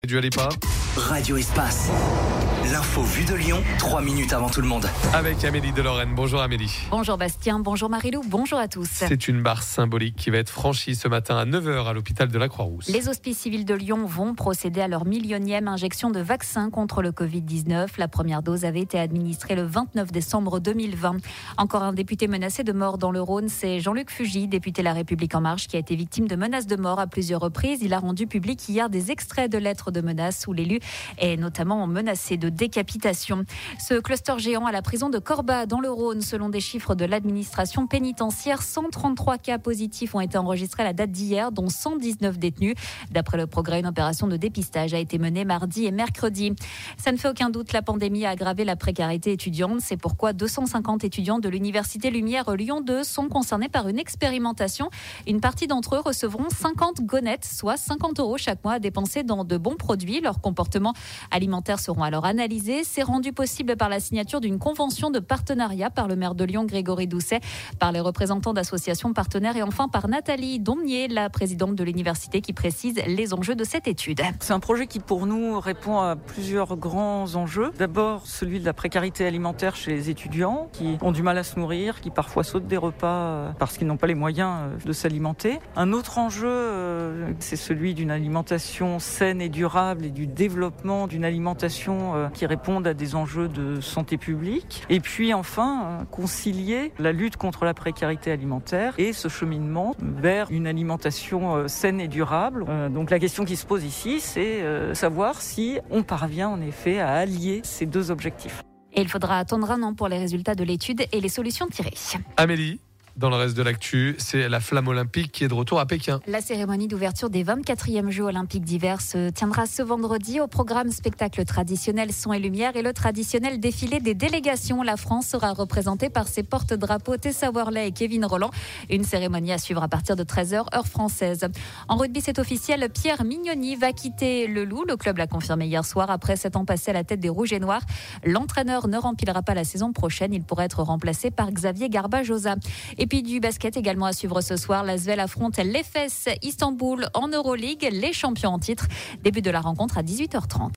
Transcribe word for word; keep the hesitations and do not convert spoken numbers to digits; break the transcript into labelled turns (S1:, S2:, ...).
S1: Du Alipa.
S2: Radio Espace. L'info vue de Lyon, trois minutes avant tout le monde.
S1: Avec Amélie de Lorraine. Bonjour Amélie.
S3: Bonjour Bastien, bonjour Marilou, bonjour à tous.
S1: C'est une barre symbolique qui va être franchie ce matin à neuf heures à l'hôpital de la Croix-Rousse.
S3: Les hospices civils de Lyon vont procéder à leur millionième injection de vaccin contre le covid dix-neuf. La première dose avait été administrée le vingt-neuf décembre deux mille vingt. Encore un député menacé de mort dans le Rhône, c'est Jean-Luc Fugit, député La République En Marche, qui a été victime de menaces de mort à plusieurs reprises. Il a rendu public hier des extraits de lettres de menaces où l'élu est notamment menacé de décapitation. Ce cluster géant à la prison de Corba dans le Rhône, selon des chiffres de l'administration pénitentiaire, cent trente-trois cas positifs ont été enregistrés à la date d'hier, dont cent dix-neuf détenus. D'après le Progrès, une opération de dépistage a été menée mardi et mercredi. Ça ne fait aucun doute, la pandémie a aggravé la précarité étudiante. C'est pourquoi deux cent cinquante étudiants de l'Université Lumière Lyon deux sont concernés par une expérimentation. Une partie d'entre eux recevront cinquante gonettes, soit cinquante euros chaque mois à dépenser dans de bons produits. Leurs comportements alimentaires seront alors analysés. C'est rendu possible par la signature d'une convention de partenariat par le maire de Lyon, Grégory Doucet, par les représentants d'associations partenaires et enfin par Nathalie Domnier, la présidente de l'université, qui précise les enjeux de cette étude.
S4: C'est un projet qui pour nous répond à plusieurs grands enjeux. D'abord celui de la précarité alimentaire chez les étudiants qui ont du mal à se nourrir, qui parfois sautent des repas parce qu'ils n'ont pas les moyens de s'alimenter. Un autre enjeu, c'est celui d'une alimentation saine et durable et du développement d'une alimentation qui réponde à des enjeux de santé publique. Et puis enfin, concilier la lutte contre la précarité alimentaire et ce cheminement vers une alimentation saine et durable. Donc la question qui se pose ici, c'est savoir si on parvient en effet à allier ces deux objectifs.
S3: Et il faudra attendre un an pour les résultats de l'étude et les solutions tirées.
S1: Amélie, dans le reste de l'actu, c'est la flamme olympique qui est de retour à Pékin.
S3: La cérémonie d'ouverture des vingt-quatrièmes Jeux olympiques d'hiver se tiendra ce vendredi. Au programme, spectacle traditionnel, son et lumière et le traditionnel défilé des délégations. La France sera représentée par ses porte-drapeaux Tessa Worley et Kevin Rolland. Une cérémonie à suivre à partir de treize heures, heure française. En rugby, c'est officiel, Pierre Mignoni va quitter le Loup. Le club l'a confirmé hier soir après sept ans passés à la tête des Rouges et Noirs. L'entraîneur ne remplira pas la saison prochaine. Il pourrait être remplacé par Xavier Garbajosa. Et puis du basket également à suivre ce soir. L'Asvel affronte l'Efes Istanbul en Euroleague, les champions en titre. Début de la rencontre à dix-huit heures trente.